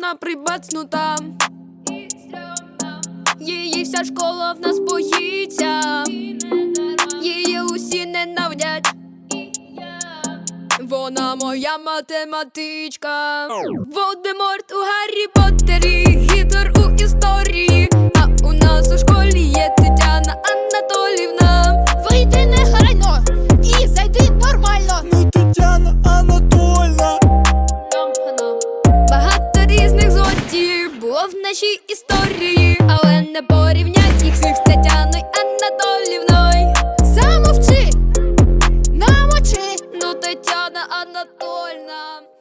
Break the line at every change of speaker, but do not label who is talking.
вона прибацнута, її вся школа в нас боїться, її усі ненавидять. Вона моя математичка. Волдеморт у Гаррі Поттері, Гітлер у історії. А у нас у школі є Тетяна Анатолівна.
Вийди негайно і зайди нормально.
Не Тетяна Анатольна.
Багато різних злодіїв було в нашій історії, але не порівнять їх всіх з Тетяною Анатолівною.
Замовчи, намочи.
Ну, Тетяна Анатольна.